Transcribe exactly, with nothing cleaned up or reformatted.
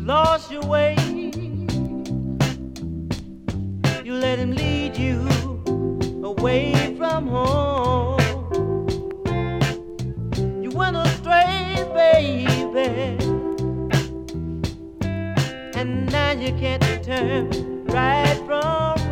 lost your way. You let him lead you away from home. You went astray, baby, and now you can't turn right from